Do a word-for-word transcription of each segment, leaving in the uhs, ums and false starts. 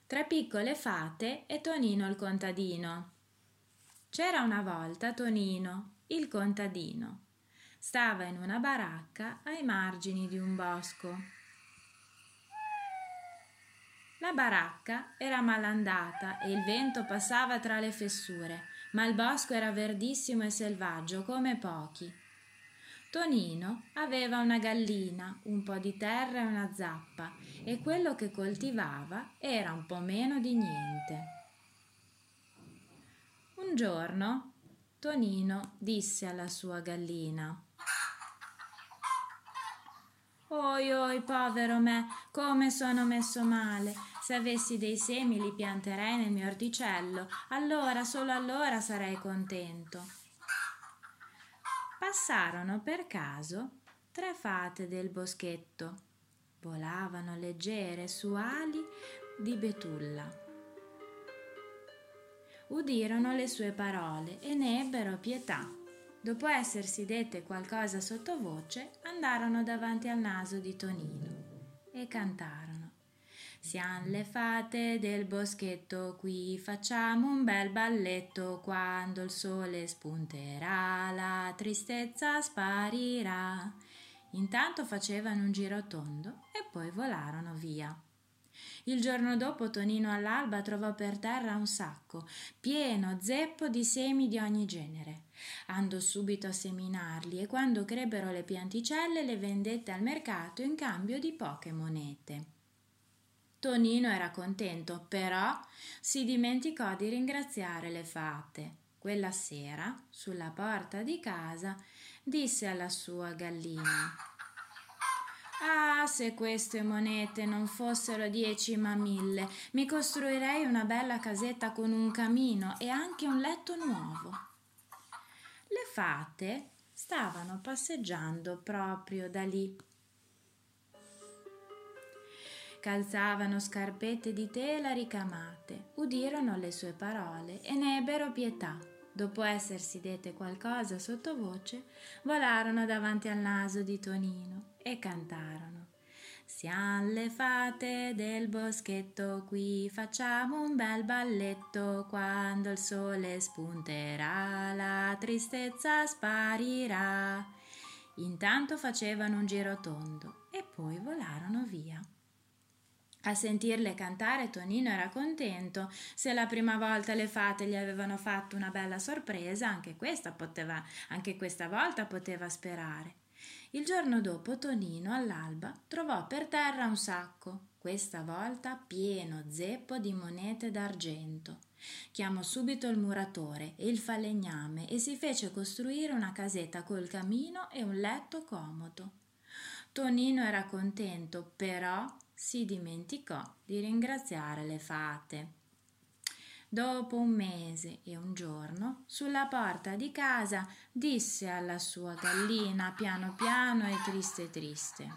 Tre piccole fate e Tonino il contadino. C'era una volta Tonino, il contadino. Stava in una baracca ai margini di un bosco. La baracca era malandata e il vento passava tra le fessure, ma il bosco era verdissimo e selvaggio come pochi. Tonino aveva una gallina, un po' di terra e una zappa, e quello che coltivava era un po' meno di niente. Un giorno Tonino disse alla sua gallina: «Oi, oi, povero me, come sono messo male! Se avessi dei semi li pianterei nel mio orticello, allora, solo allora sarei contento». Passarono per caso tre fate del boschetto. Volavano leggere su ali di betulla. Udirono le sue parole e ne ebbero pietà. Dopo essersi dette qualcosa sottovoce, andarono davanti al naso di Tonino e cantarono: «Siam le fate del boschetto qui, facciamo un bel balletto, quando il sole spunterà la tristezza sparirà». Intanto facevano un giro tondo e poi volarono via. Il giorno dopo Tonino all'alba trovò per terra un sacco pieno zeppo di semi di ogni genere. Andò subito a seminarli e quando crebbero le pianticelle le vendette al mercato in cambio di poche monete. Tonino era contento, però si dimenticò di ringraziare le fate. Quella sera, sulla porta di casa, disse alla sua gallina: «Ah, se queste monete non fossero dieci ma mille, mi costruirei una bella casetta con un camino e anche un letto nuovo». Le fate stavano passeggiando proprio da lì. Calzavano scarpette di tela ricamate, udirono le sue parole e ne ebbero pietà. Dopo essersi dette qualcosa sottovoce, volarono davanti al naso di Tonino e cantarono: «Siam le fate del boschetto qui, facciamo un bel balletto, quando il sole spunterà la tristezza sparirà». Intanto facevano un giro tondo e poi volarono via. A sentirle cantare Tonino era contento. Se la prima volta le fate gli avevano fatto una bella sorpresa, anche questa poteva, anche questa volta poteva sperare. Il giorno dopo Tonino all'alba trovò per terra un sacco, questa volta pieno zeppo di monete d'argento. Chiamò subito il muratore e il falegname e si fece costruire una casetta col camino e un letto comodo. Tonino era contento, però si dimenticò di ringraziare le fate. Dopo un mese e un giorno, sulla porta di casa, disse alla sua gallina piano piano e triste triste: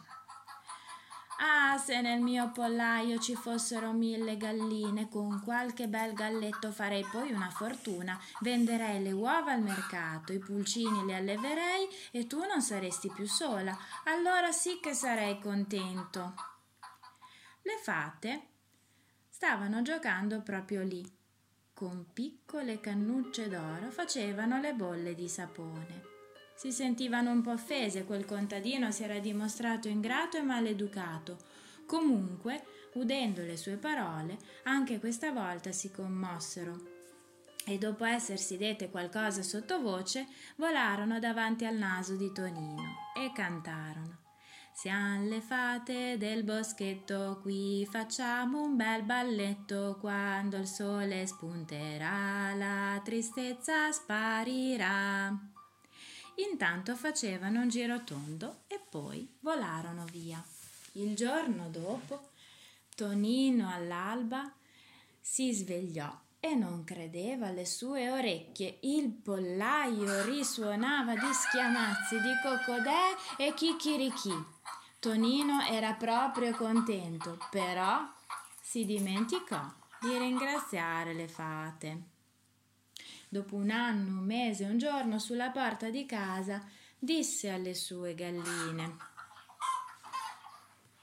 «Ah, se nel mio pollaio ci fossero mille galline, con qualche bel galletto farei poi una fortuna, venderei le uova al mercato, i pulcini li alleverei e tu non saresti più sola, allora sì che sarei contento». Le fate stavano giocando proprio lì. Con piccole cannucce d'oro facevano le bolle di sapone. Si sentivano un po' offese, quel contadino si era dimostrato ingrato e maleducato. Comunque, udendo le sue parole, anche questa volta si commossero e dopo essersi dette qualcosa sottovoce, volarono davanti al naso di Tonino e cantarono: «Siam le fate del boschetto qui, facciamo un bel balletto, quando il sole spunterà la tristezza sparirà». Intanto facevano un giro tondo e poi volarono via. Il giorno dopo Tonino all'alba si svegliò e non credeva alle sue orecchie. Il pollaio risuonava di schiamazzi, di cocodè e chicchirichì. Tonino era proprio contento, però si dimenticò di ringraziare le fate. Dopo un anno, un mese, un giorno, sulla porta di casa, disse alle sue galline: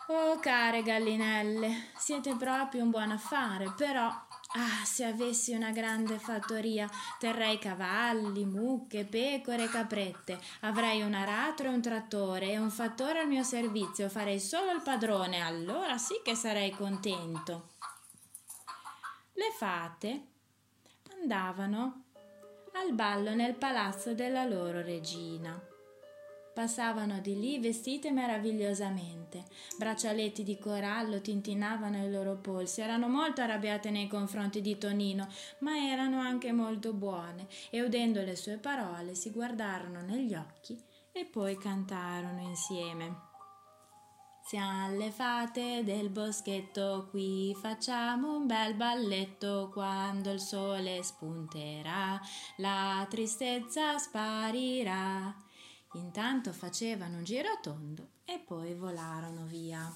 Oh, care gallinelle, siete proprio un buon affare, però, ah, se avessi una grande fattoria, terrei cavalli, mucche, pecore e caprette, avrei un aratro e un trattore e un fattore al mio servizio, farei solo il padrone, allora sì che sarei contento. Le fate andavano al ballo nel palazzo della loro regina. Passavano di lì vestite meravigliosamente, braccialetti di corallo tintinavano i loro polsi, erano molto arrabbiate nei confronti di Tonino, ma erano anche molto buone e udendo le sue parole si guardarono negli occhi e poi cantarono insieme. Siamo le fate del boschetto, qui facciamo un bel balletto, quando il sole spunterà, la tristezza sparirà. Intanto facevano un giro tondo e poi volarono via.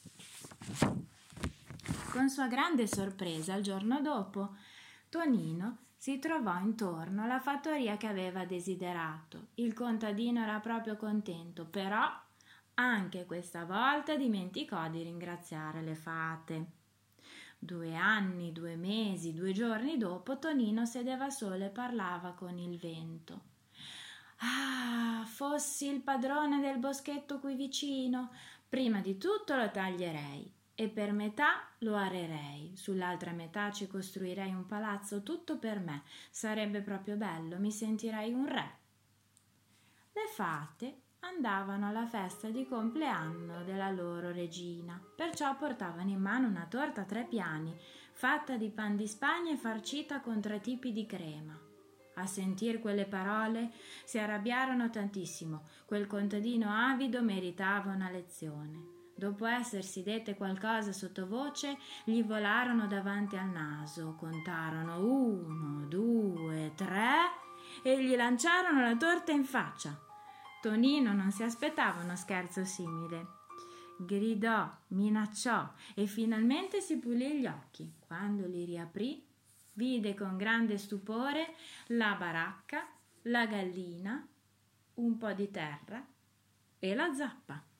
Con sua grande sorpresa, il giorno dopo, Tonino si trovò intorno alla fattoria che aveva desiderato. Il contadino era proprio contento, però anche questa volta dimenticò di ringraziare le fate. Due anni, due mesi, due giorni dopo, Tonino sedeva solo e parlava con il vento. Ah, fossi il padrone del boschetto qui vicino, prima di tutto lo taglierei e per metà lo arerei, sull'altra metà ci costruirei un palazzo tutto per me, sarebbe proprio bello, mi sentirei un re. Le fate andavano alla festa di compleanno della loro regina, perciò portavano in mano una torta a tre piani, fatta di pan di Spagna e farcita con tre tipi di crema. A sentir quelle parole si arrabbiarono tantissimo. Quel contadino avido meritava una lezione. Dopo essersi dette qualcosa sottovoce, gli volarono davanti al naso, contarono uno, due, tre e gli lanciarono la torta in faccia. Tonino non si aspettava uno scherzo simile. Gridò, minacciò e finalmente si pulì gli occhi. Quando li riaprì, vide con grande stupore la baracca, la gallina, un po' di terra e la zappa.